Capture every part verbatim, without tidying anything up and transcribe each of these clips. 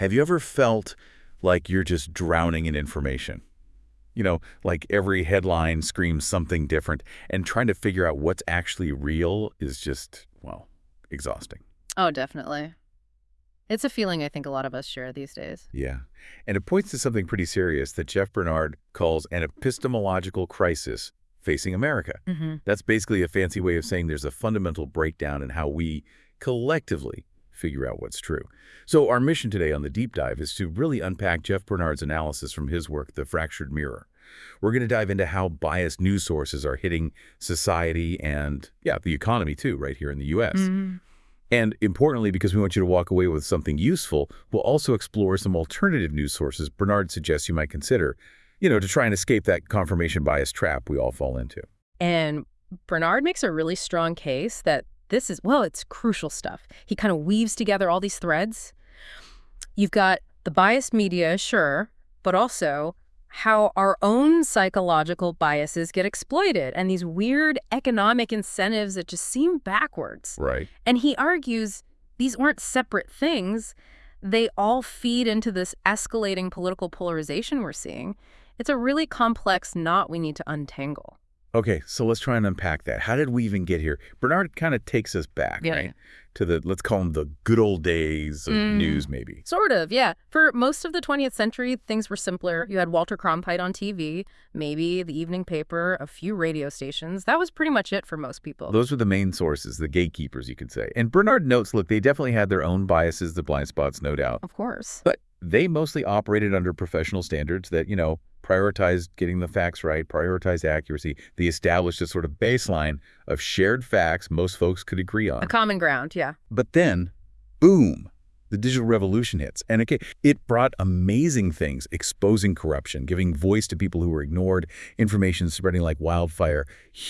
Have you ever felt like you're just drowning in information? You know, like every headline screams something different, and trying to figure out what's actually real is just, well, exhausting. Oh, definitely. It's a feeling I think a lot of us share these days. Yeah. And it points to something pretty serious that Jeff Bernard calls an epistemological crisis facing America. Mm-hmm. That's basically a fancy way of saying there's a fundamental breakdown in how we collectively figure out what's true. So our mission today on the Deep Dive is to really unpack Jeff Bernard's analysis from his work, The Fractured Mirror. We're going to dive into how biased news sources are hitting society and, yeah, the economy too, right here in the U S Mm-hmm. And importantly, because we want you to walk away with something useful, we'll also explore some alternative news sources Bernard suggests you might consider, you know, to try and escape that confirmation bias trap we all fall into. And Bernard makes a really strong case that this is, well, it's crucial stuff. He kind of weaves together all these threads. You've got the biased media, sure, but also how our own psychological biases get exploited and these weird economic incentives that just seem backwards. Right. And he argues these aren't separate things. They all feed into this escalating political polarization we're seeing. It's a really complex knot we need to untangle. Okay, so let's try and unpack that. How did we even get here? Bernard kind of takes us back, Yeah. right, to the, let's call them the good old days of Mm. news, maybe. Sort of, yeah. For most of the twentieth century, things were simpler. You had Walter Cronkite on T V, maybe the evening paper, a few radio stations. That was pretty much it for most people. Those were the main sources, the gatekeepers, you could say. And Bernard notes, look, they definitely had their own biases, the blind spots, no doubt. Of course. But they mostly operated under professional standards that, you know, prioritized getting the facts right, prioritized accuracy. They established a sort of baseline of shared facts most folks could agree on. A common ground, yeah. But then, boom, the digital revolution hits. And okay, it brought amazing things, exposing corruption, giving voice to people who were ignored, information spreading like wildfire,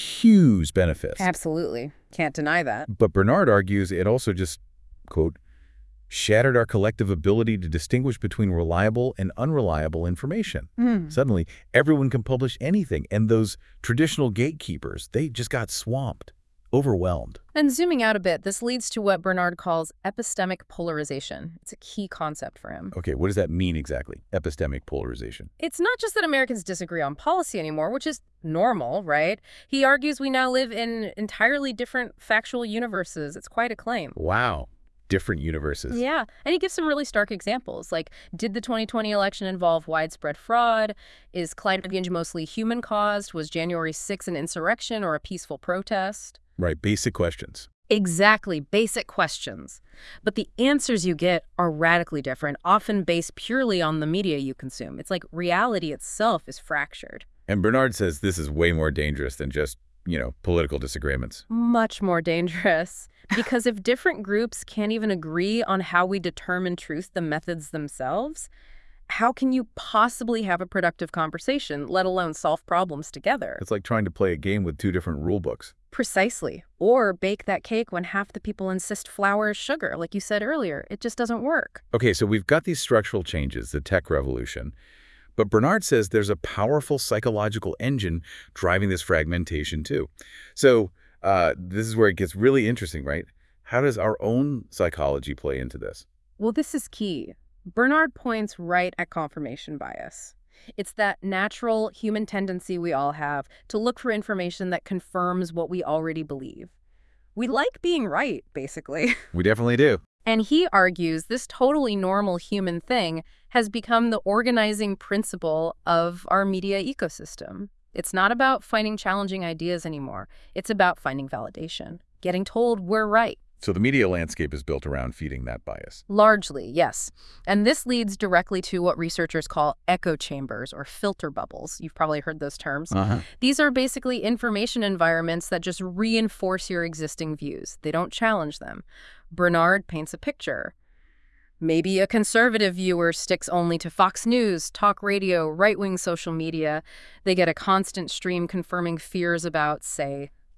huge benefits. Absolutely. Can't deny that. But Bernard argues it also just, quote, shattered our collective ability to distinguish between reliable and unreliable information. Mm. Suddenly, everyone can publish anything, and those traditional gatekeepers, they just got swamped, overwhelmed. And zooming out a bit, this leads to what Bernard calls epistemic polarization. It's a key concept for him. Okay, what does that mean exactly, epistemic polarization? It's not just that Americans disagree on policy anymore, which is normal, right? He argues we now live in entirely different factual universes. It's quite a claim. Wow. Different universes. Yeah, and he gives some really stark examples, like, did the twenty twenty election involve widespread fraud? Is climate change mostly human-caused? Was January sixth an insurrection or a peaceful protest? Right, basic questions. Exactly, basic questions. But the answers you get are radically different, often based purely on the media you consume. It's like reality itself is fractured. And Bernard says this is way more dangerous than just, you know, political disagreements. Much more dangerous. Because if different groups can't even agree on how we determine truth, the methods themselves, how can you possibly have a productive conversation, let alone solve problems together? It's like trying to play a game with two different rule books. Precisely. Or bake that cake when half the people insist flour is sugar, like you said earlier. It just doesn't work. Okay, so we've got these structural changes, the tech revolution. But Bernard says there's a powerful psychological engine driving this fragmentation too. So uh, this is where it gets really interesting, right? How does our own psychology play into this? Well, this is key. Bernard points right at confirmation bias. It's that natural human tendency we all have to look for information that confirms what we already believe. We like being right, basically. We definitely do. And he argues this totally normal human thing has become the organizing principle of our media ecosystem. It's not about finding challenging ideas anymore. It's about finding validation, getting told we're right. So the media landscape is built around feeding that bias. Largely, yes. And this leads directly to what researchers call echo chambers or filter bubbles. You've probably heard those terms. Uh-huh. These are basically information environments that just reinforce your existing views. They don't challenge them. Bernard paints a picture. Maybe a conservative viewer sticks only to Fox News, talk radio, right-wing social media. They get a constant stream confirming fears about, say,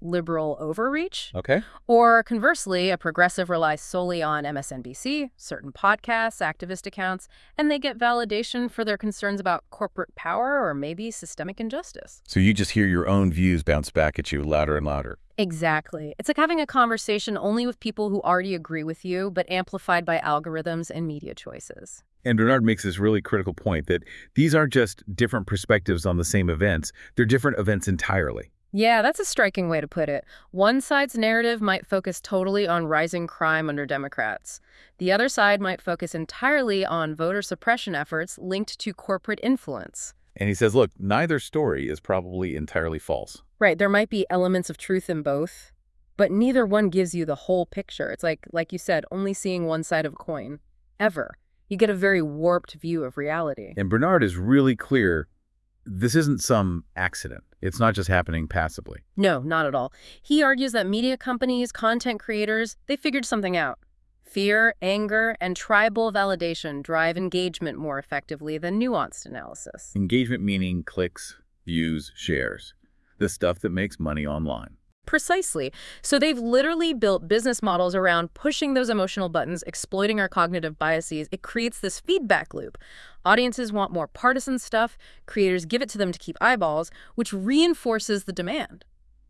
liberal overreach. Okay. Or conversely, a progressive relies solely on M S N B C, certain podcasts, activist accounts, and they get validation for their concerns about corporate power or maybe systemic injustice. So you just hear your own views bounce back at you louder and louder. Exactly. It's like having a conversation only with people who already agree with you, but amplified by algorithms and media choices. And Bernard makes this really critical point that these aren't just different perspectives on the same events, they're different events entirely. Yeah, that's a striking way to put it. One side's narrative might focus totally on rising crime under Democrats. The other side might focus entirely on voter suppression efforts linked to corporate influence. And he says, look, neither story is probably entirely false. Right, there might be elements of truth in both, but neither one gives you the whole picture. It's like, like you said, only seeing one side of a coin. Ever. You get a very warped view of reality. And Bernard is really clear, this isn't some accident. It's not just happening passively. No, not at all. He argues that media companies, content creators, they figured something out. Fear, anger, and tribal validation drive engagement more effectively than nuanced analysis. Engagement meaning clicks, views, shares. The stuff that makes money online. Precisely. So they've literally built business models around pushing those emotional buttons, exploiting our cognitive biases. It creates this feedback loop. Audiences want more partisan stuff. Creators give it to them to keep eyeballs, which reinforces the demand.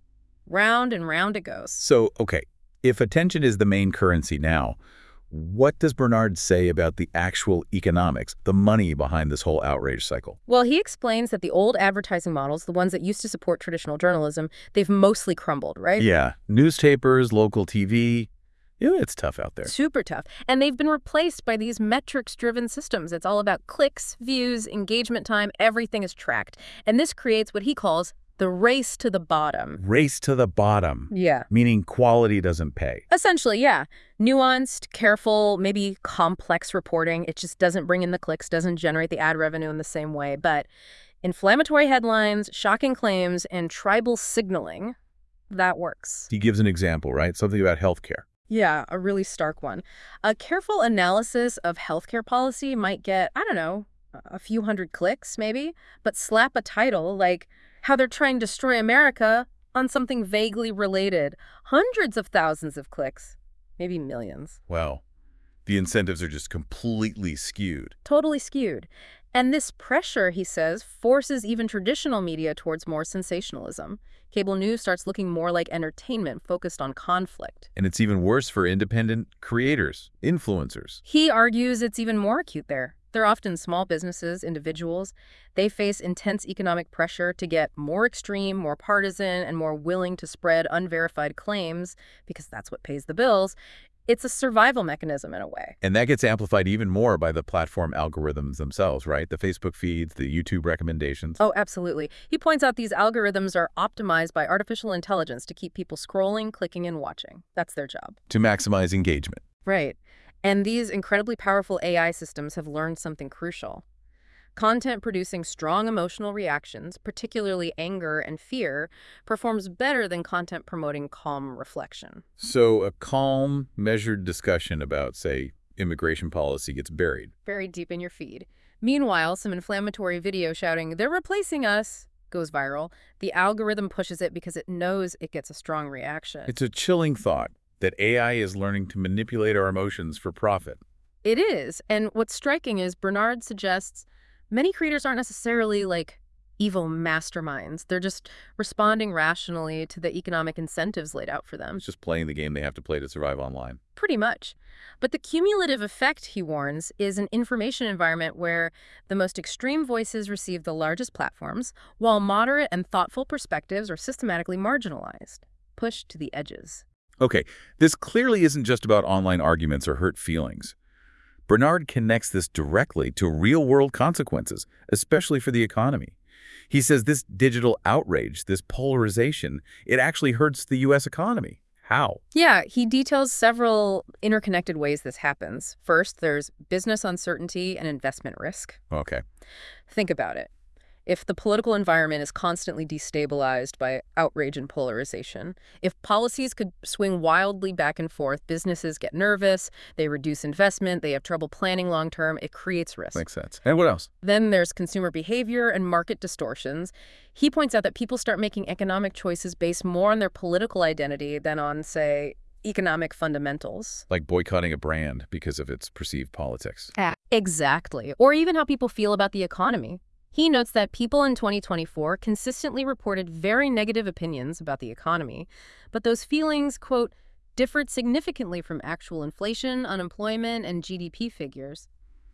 Round and round it goes. So, okay, if attention is the main currency now, what does Bernard say about the actual economics, the money behind this whole outrage cycle? Well, he explains that the old advertising models, the ones that used to support traditional journalism, they've mostly crumbled, right? Yeah, newspapers, local T V, yeah, it's tough out there. Super tough. And they've been replaced by these metrics-driven systems. It's all about clicks, views, engagement time, everything is tracked. And this creates what he calls the race to the bottom. Race to the bottom. Yeah. Meaning quality doesn't pay. Essentially, yeah. Nuanced, careful, maybe complex reporting. It just doesn't bring in the clicks, doesn't generate the ad revenue in the same way. But inflammatory headlines, shocking claims, and tribal signaling, that works. He gives an example, right? Something about healthcare. Yeah, a really stark one. A careful analysis of healthcare policy might get, I don't know, a few hundred clicks maybe, but slap a title like how they're trying to destroy America on something vaguely related. Hundreds of thousands of clicks, maybe millions. Wow. The incentives are just completely skewed. Totally skewed. And this pressure, he says, forces even traditional media towards more sensationalism. Cable news starts looking more like entertainment focused on conflict. And it's even worse for independent creators, influencers. He argues it's even more acute there. They're often small businesses, individuals. They face intense economic pressure to get more extreme, more partisan, and more willing to spread unverified claims because that's what pays the bills. It's a survival mechanism in a way. And that gets amplified even more by the platform algorithms themselves, right? The Facebook feeds, the YouTube recommendations. Oh, absolutely. He points out these algorithms are optimized by artificial intelligence to keep people scrolling, clicking, and watching. That's their job. To maximize engagement. Right. And these incredibly powerful A I systems have learned something crucial. Content producing strong emotional reactions, particularly anger and fear, performs better than content promoting calm reflection. So a calm, measured discussion about, say, immigration policy gets buried. Buried deep in your feed. Meanwhile, some inflammatory video shouting, "They're replacing us," goes viral. The algorithm pushes it because it knows it gets a strong reaction. It's a chilling thought that A I is learning to manipulate our emotions for profit. It is. And what's striking is Bernard suggests many creators aren't necessarily like evil masterminds. They're just responding rationally to the economic incentives laid out for them. It's just playing the game they have to play to survive online. Pretty much. But the cumulative effect, he warns, is an information environment where the most extreme voices receive the largest platforms, while moderate and thoughtful perspectives are systematically marginalized, pushed to the edges. Okay, this clearly isn't just about online arguments or hurt feelings. Bernard connects this directly to real-world consequences, especially for the economy. He says this digital outrage, this polarization, it actually hurts the U S economy. How? Yeah, he details several interconnected ways this happens. First, there's business uncertainty and investment risk. Okay. Think about it. If the political environment is constantly destabilized by outrage and polarization, if policies could swing wildly back and forth, businesses get nervous, they reduce investment, they have trouble planning long term, it creates risk. Makes sense. And what else? Then there's consumer behavior and market distortions. He points out that people start making economic choices based more on their political identity than on, say, economic fundamentals. Like boycotting a brand because of its perceived politics. Exactly. Or even how people feel about the economy. He notes that people in twenty twenty-four consistently reported very negative opinions about the economy, but those feelings, quote, differed significantly from actual inflation, unemployment, and G D P figures.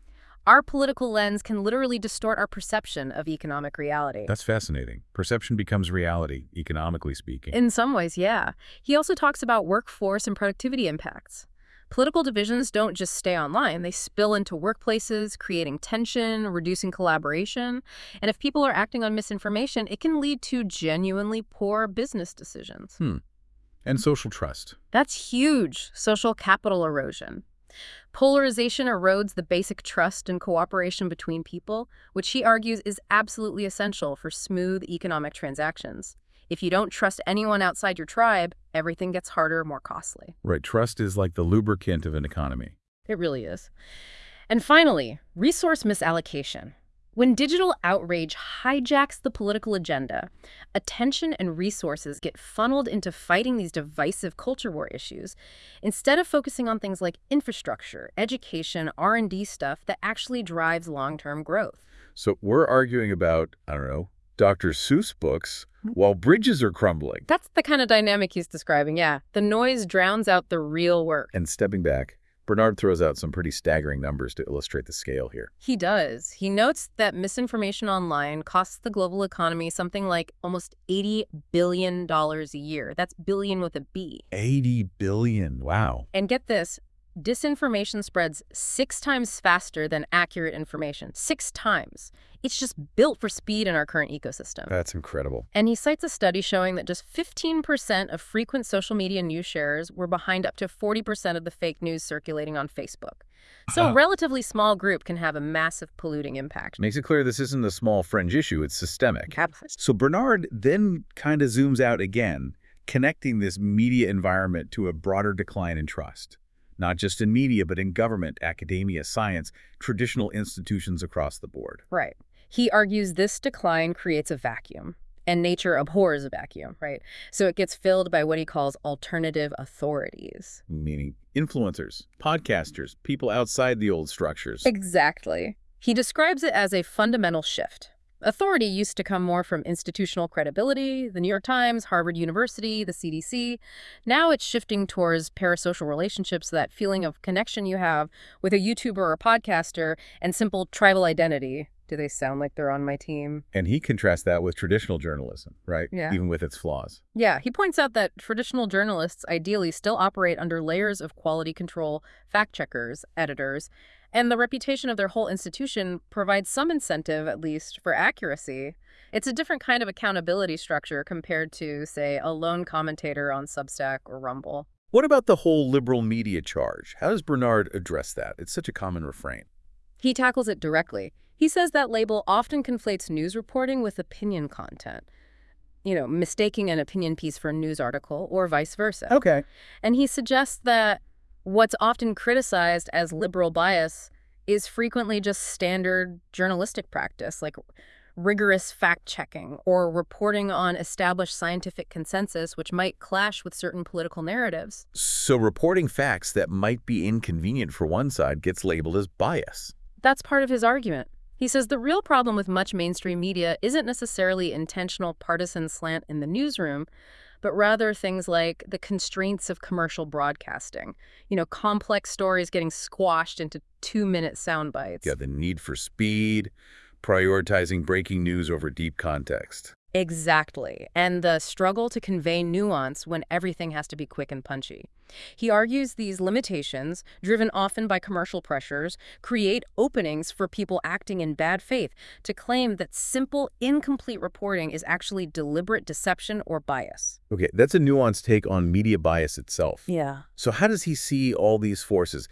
Our political lens can literally distort our perception of economic reality. That's fascinating. Perception becomes reality, economically speaking. In some ways, yeah. He also talks about workforce and productivity impacts. Political divisions don't just stay online, they spill into workplaces, creating tension, reducing collaboration. And if people are acting on misinformation, it can lead to genuinely poor business decisions. Hmm. And social trust. That's huge social capital erosion. Polarization erodes the basic trust and cooperation between people, which he argues is absolutely essential for smooth economic transactions. If you don't trust anyone outside your tribe, everything gets harder, more costly. Right. Trust is like the lubricant of an economy. It really is. And finally, resource misallocation. When digital outrage hijacks the political agenda, attention and resources get funneled into fighting these divisive culture war issues, instead of focusing on things like infrastructure, education, R and D stuff that actually drives long-term growth. So we're arguing about, I don't know, Doctor Seuss books while bridges are crumbling. That's the kind of dynamic he's describing, yeah. The noise drowns out the real work. And stepping back, Bernard throws out some pretty staggering numbers to illustrate the scale here. He does. He notes that misinformation online costs the global economy something like almost eighty billion dollars a year. That's billion with a B. eighty billion dollars. Wow. And get this, disinformation spreads six times faster than accurate information. Six times. It's just built for speed in our current ecosystem. That's incredible. And he cites a study showing that just fifteen percent of frequent social media news sharers were behind up to forty percent of the fake news circulating on Facebook. So Oh. a relatively small group can have a massive polluting impact. Makes it clear this isn't a small fringe issue, it's systemic. Absolutely. So Bernard then kind of zooms out again, connecting this media environment to a broader decline in trust. Not just in media, but in government, academia, science, traditional institutions across the board. Right. He argues this decline creates a vacuum, and nature abhors a vacuum, right? So it gets filled by what he calls alternative authorities. Meaning influencers, podcasters, people outside the old structures. Exactly. He describes it as a fundamental shift. Authority used to come more from institutional credibility, the New York Times, Harvard University, the C D C. Now it's shifting towards parasocial relationships, that feeling of connection you have with a YouTuber or a podcaster, and simple tribal identity. Do they sound like they're on my team? And he contrasts that with traditional journalism, right? Yeah. Even with its flaws. Yeah, he points out that traditional journalists ideally still operate under layers of quality control, fact-checkers, editors, and the reputation of their whole institution provides some incentive, at least, for accuracy. It's a different kind of accountability structure compared to, say, a lone commentator on Substack or Rumble. What about the whole liberal media charge? How does Bernard address that? It's such a common refrain. He tackles it directly. He says that label often conflates news reporting with opinion content. You know, mistaking an opinion piece for a news article or vice versa. Okay. And he suggests that what's often criticized as liberal bias is frequently just standard journalistic practice, like rigorous fact-checking or reporting on established scientific consensus, which might clash with certain political narratives. So reporting facts that might be inconvenient for one side gets labeled as bias. That's part of his argument. He says the real problem with much mainstream media isn't necessarily intentional partisan slant in the newsroom, but rather things like the constraints of commercial broadcasting. You know, complex stories getting squashed into two-minute sound bites. Yeah, the need for speed, prioritizing breaking news over deep context. Exactly. And the struggle to convey nuance when everything has to be quick and punchy. He argues these limitations, driven often by commercial pressures, create openings for people acting in bad faith to claim that simple, incomplete reporting is actually deliberate deception or bias. Okay, that's a nuanced take on media bias itself. Yeah. So how does he see all these forces?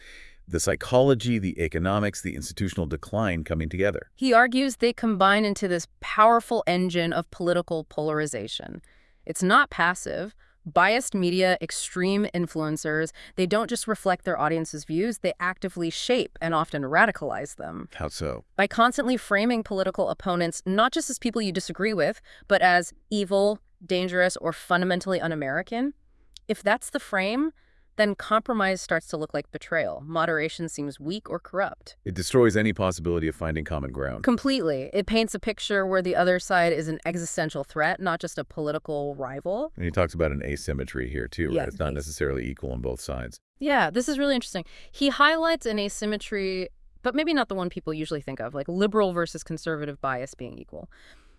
The psychology, the economics, the institutional decline coming together. He argues they combine into this powerful engine of political polarization. It's not passive. Biased media, extreme influencers, they don't just reflect their audience's views, they actively shape and often radicalize them. How so? By constantly framing political opponents not just as people you disagree with, but as evil, dangerous, or fundamentally un-American. If that's the frame, then compromise starts to look like betrayal. Moderation seems weak or corrupt. It destroys any possibility of finding common ground. Completely. It paints a picture where the other side is an existential threat, not just a political rival. And he talks about an asymmetry here, too, right? Yes, It's not necessarily equal on both sides. Yeah, this is really interesting. He highlights an asymmetry, but maybe not the one people usually think of, like liberal versus conservative bias being equal.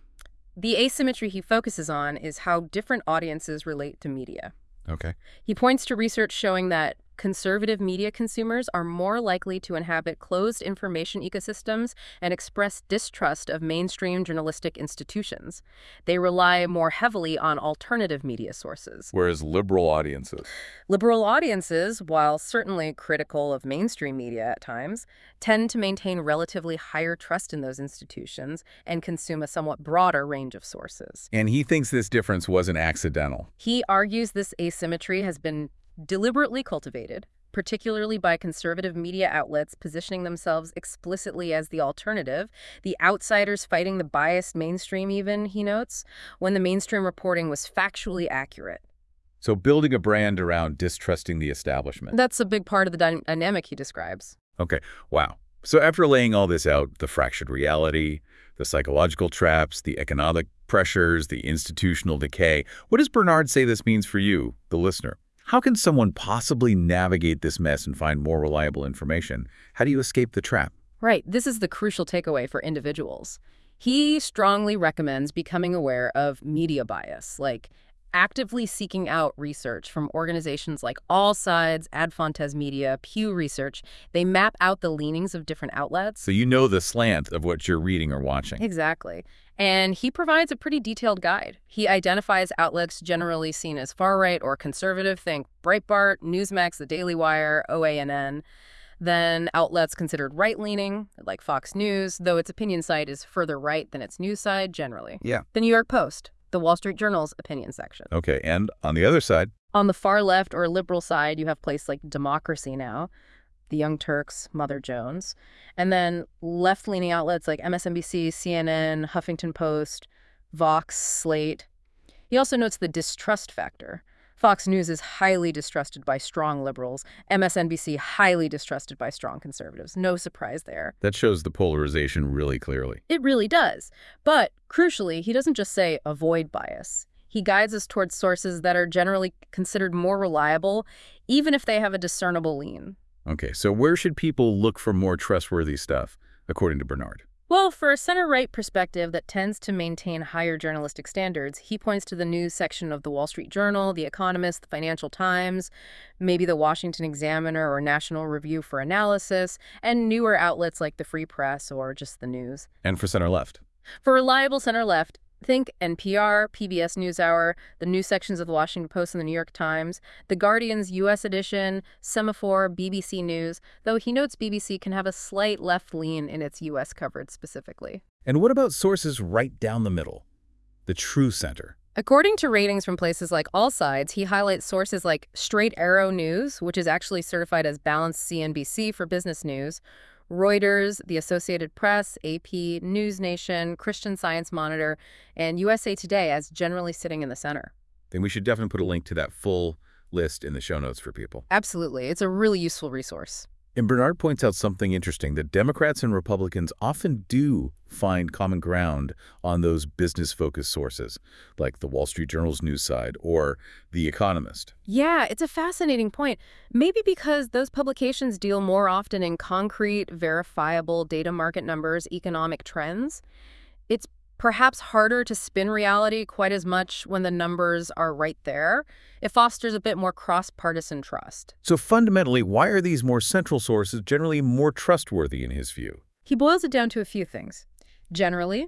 The asymmetry he focuses on is how different audiences relate to media. Okay. He points to research showing that conservative media consumers are more likely to inhabit closed information ecosystems and express distrust of mainstream journalistic institutions. They rely more heavily on alternative media sources. Whereas liberal audiences. Liberal audiences, while certainly critical of mainstream media at times, tend to maintain relatively higher trust in those institutions and consume a somewhat broader range of sources. And he thinks this difference wasn't accidental. He argues this asymmetry has been deliberately cultivated, particularly by conservative media outlets positioning themselves explicitly as the alternative, the outsiders fighting the biased mainstream even, he notes, when the mainstream reporting was factually accurate. So building a brand around distrusting the establishment. That's a big part of the dy- dynamic he describes. Okay, wow. So after laying all this out, the fractured reality, the psychological traps, the economic pressures, the institutional decay, what does Bernard say this means for you, the listener? How can someone possibly navigate this mess and find more reliable information? How do you escape the trap? Right. This is the crucial takeaway for individuals. He strongly recommends becoming aware of media bias, like actively seeking out research from organizations like All Sides, Ad Fontes Media, Pew Research. They map out the leanings of different outlets. So you know the slant of what you're reading or watching. Exactly. And he provides a pretty detailed guide. He identifies outlets generally seen as far-right or conservative, think Breitbart, Newsmax, The Daily Wire, O A N N. Then outlets considered right-leaning, like Fox News, though its opinion side is further right than its news side generally. Yeah. The New York Post, the Wall Street Journal's opinion section. Okay, and on the other side? On the far left or liberal side, you have places like Democracy Now!, The Young Turks, Mother Jones, and then left-leaning outlets like M S N B C, C N N, Huffington Post, Vox, Slate. He also notes the distrust factor. Fox News is highly distrusted by strong liberals, M S N B C highly distrusted by strong conservatives. No surprise there. That shows the polarization really clearly. It really does. But crucially, he doesn't just say avoid bias. He guides us towards sources that are generally considered more reliable, even if they have a discernible lean. Okay, so where should people look for more trustworthy stuff, according to Bernard? Well, for a center-right perspective that tends to maintain higher journalistic standards, he points to the news section of the Wall Street Journal, The Economist, the Financial Times, maybe the Washington Examiner or National Review for Analysis, and newer outlets like the Free Press or just the News. And for center-left? For reliable center-left, think N P R, P B S NewsHour, the news sections of the Washington Post and the New York Times, The Guardian's U S edition, Semaphore, B B C News, though he notes B B C can have a slight left lean in its U S coverage specifically. And what about sources right down the middle? The true center? According to ratings from places like All Sides, he highlights sources like Straight Arrow News, which is actually certified as balanced C N B C for business news, Reuters, the Associated Press, A P, News Nation, Christian Science Monitor, and U S A Today as generally sitting in the center. Then we should definitely put a link to that full list in the show notes for people. Absolutely. It's a really useful resource. And Bernard points out something interesting, that Democrats and Republicans often do find common ground on those business-focused sources, like the Wall Street Journal's news side or The Economist. Yeah, it's a fascinating point. Maybe because those publications deal more often in concrete, verifiable data market numbers, economic trends. It's perhaps harder to spin reality quite as much when the numbers are right there. It fosters a bit more cross-partisan trust. So fundamentally, why are these more central sources generally more trustworthy in his view? He boils it down to a few things. Generally,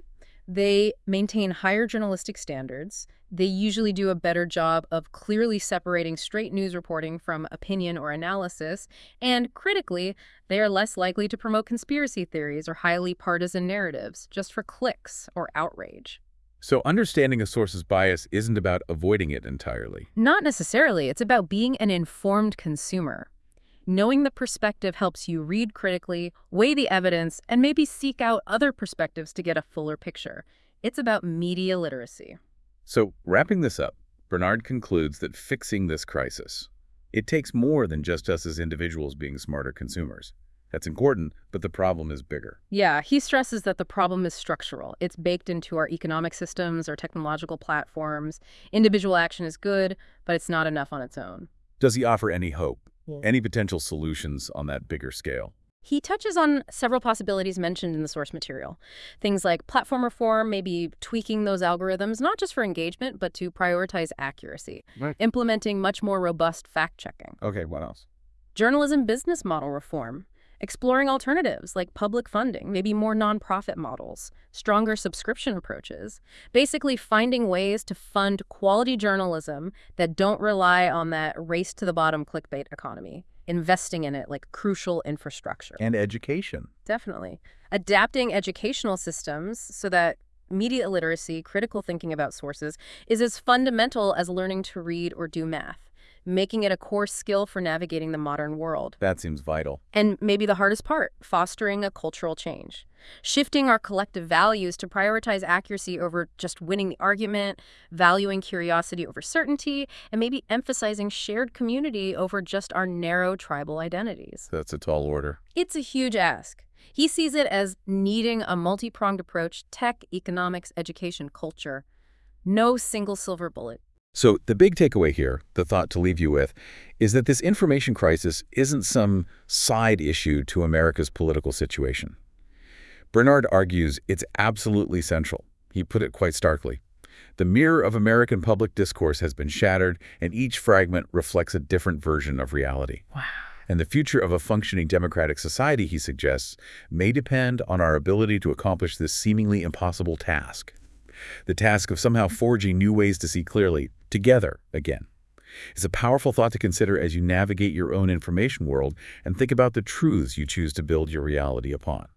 They maintain higher journalistic standards. They usually do a better job of clearly separating straight news reporting from opinion or analysis. And critically, they are less likely to promote conspiracy theories or highly partisan narratives just for clicks or outrage. So understanding a source's bias isn't about avoiding it entirely. Not necessarily. It's about being an informed consumer. Knowing the perspective helps you read critically, weigh the evidence, and maybe seek out other perspectives to get a fuller picture. It's about media literacy. So, wrapping this up, Bernard concludes that fixing this crisis, it takes more than just us as individuals being smarter consumers. That's important, but the problem is bigger. Yeah, he stresses that the problem is structural. It's baked into our economic systems, our technological platforms. Individual action is good, but it's not enough on its own. Does he offer any hope? Yeah. Any potential solutions on that bigger scale? He touches on several possibilities mentioned in the source material. Things like platform reform, maybe tweaking those algorithms, not just for engagement, but to prioritize accuracy. Right. Implementing much more robust fact-checking. Okay, what else? Journalism business model reform. Exploring alternatives like public funding, maybe more nonprofit models, stronger subscription approaches. Basically finding ways to fund quality journalism that don't rely on that race-to-the-bottom clickbait economy. Investing in it like crucial infrastructure. And education. Definitely. Adapting educational systems so that media literacy, critical thinking about sources, is as fundamental as learning to read or do math, making it a core skill for navigating the modern world. That seems vital. And maybe the hardest part, fostering a cultural change. Shifting our collective values to prioritize accuracy over just winning the argument, valuing curiosity over certainty, and maybe emphasizing shared community over just our narrow tribal identities. That's a tall order. It's a huge ask. He sees it as needing a multi-pronged approach: tech, economics, education, culture. No single silver bullet. So the big takeaway here, the thought to leave you with, is that this information crisis isn't some side issue to America's political situation. Bernard argues it's absolutely central. He put it quite starkly. The mirror of American public discourse has been shattered, and each fragment reflects a different version of reality. Wow. And the future of a functioning democratic society, he suggests, may depend on our ability to accomplish this seemingly impossible task. The task of somehow forging new ways to see clearly, together again. It's a powerful thought to consider as you navigate your own information world and think about the truths you choose to build your reality upon.